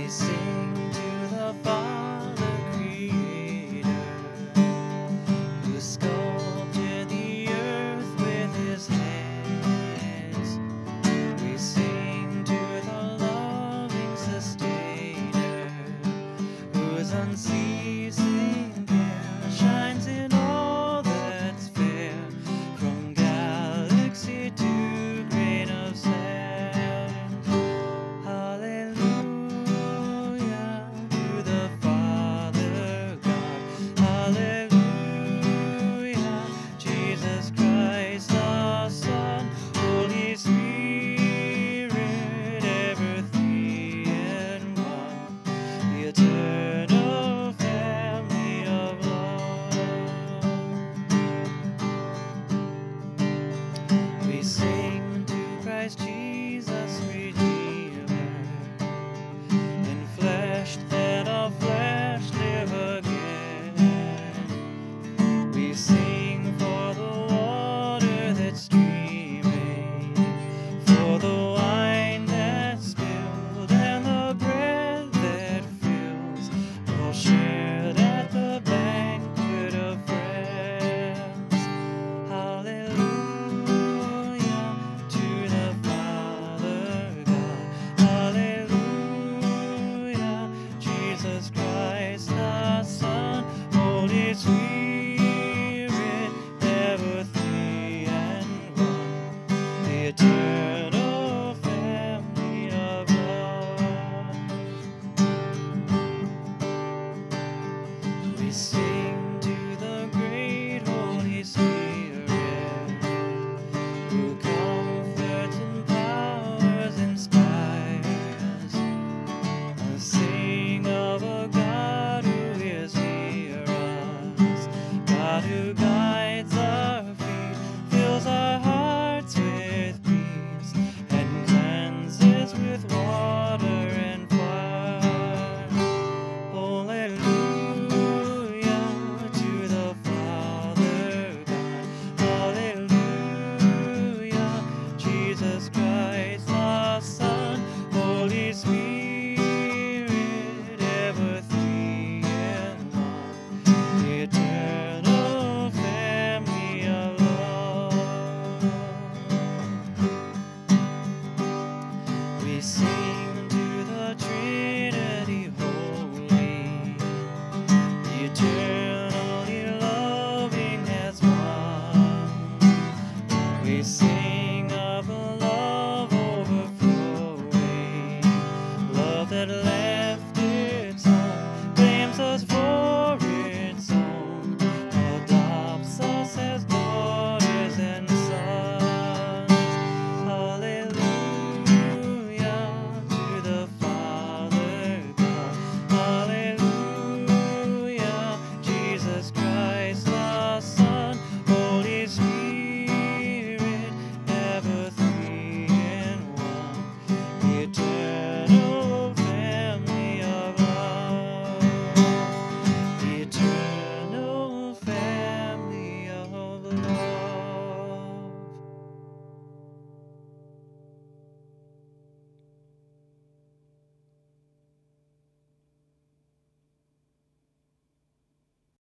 sing to the Father Creator, who sculpted the earth with his hands. We sing to the loving Sustainer, whose unceasing care shines in all that's fair, from galaxy to grain of sand. Hallelujah to the Father God. Hallelujah, Jesus Christ the Son, Holy Spirit, ever three in one, the eternal family of love. We sing to Christ Jesus, Redeemer, enfleshed, then of flesh live again. We sing for the water that's streaming, for the wine that's spilled, and the bread that fills, all shared at the banquet of friends. Hallelujah to the Father God. Hallelujah, Jesus Christ the Son, Holy Spirit, ever three and one, the eternal family of love. We sing to the great Holy Spirit, who comforts, empowers, inspires. Sing of a God who is near us, God who guides our feet, fills our hearts with peace, and cleanses with water and fire. Hallelujah to the Father God. Hallelujah, Jesus Christ the Son, Holy Spirit, ever three in one, the eternal family of love. We sing